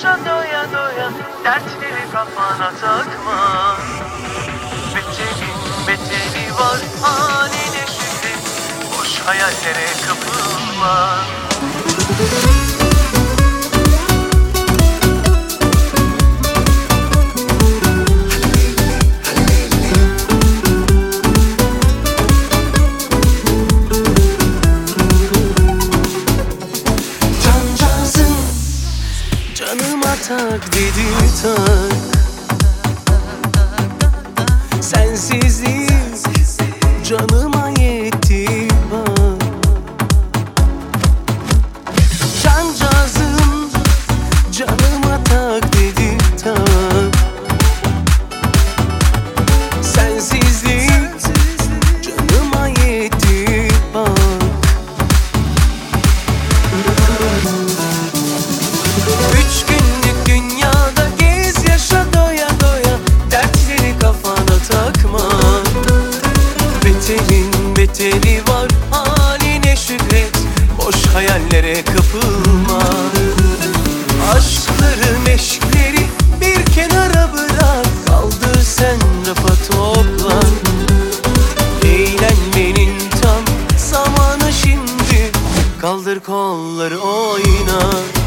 yaşa doya doya, dertleri kafana takma. Beterin beteri var, haline şükret, boş hayallere kapılma. Canıma tak dedi tak, sensizlik canıma yetti bak. Cancağızım canıma tak dedi tak, sensizlik canıma yetti bak. Üç günlük dünyada gez, yaşa doya doya, dertleri kafana takma. Beterin beteri var, haline şükret, boş hayallere kapılma. Aşkları meşkleri bir kenara bırak, kaldır sen rafa topla. Eğlenmenin tam zamanı şimdi, kaldır kolları oyna.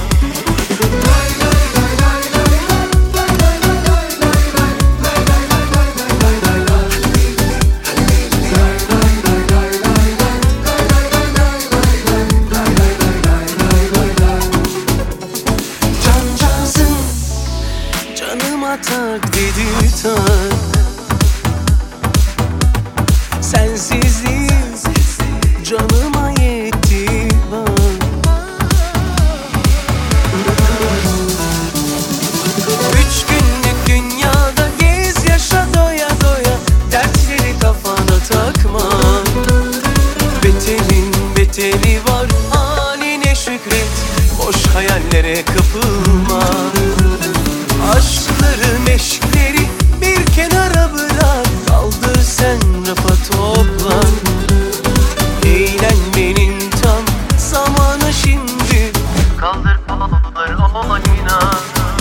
Cancağızım canıma tak dedi tak, sensizlik canıma yetti bak. Üç günlük dünyada gez, yaşa doya doya, dertleri kafana takma. Beterin beteri var, haline şükret, boş hayallere kapılma. Aşkları meşkleri bir kenara bırak, kaldır sen rafa topla. Eğlenmenin tam zamanı şimdi, Kaldır kolları oyna.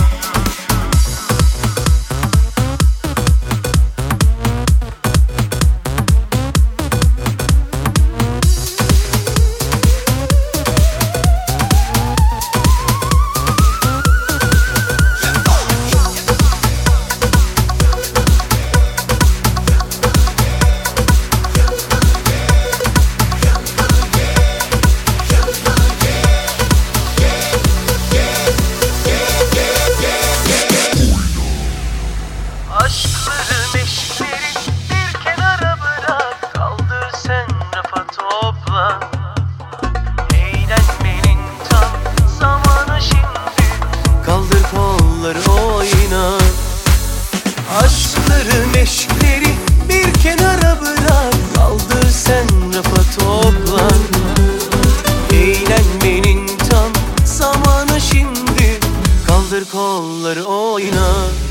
Aşkları meşkleri bir kenara bırak, kaldır sen rafa topla. Eğlenmenin tam zamanı şimdi, kaldır kolları oyna. Aşkları meşkleri bir kenara bırak, kaldır sen rafa topla. Eğlenmenin tam zamanı şimdi, kaldır kolları oyna.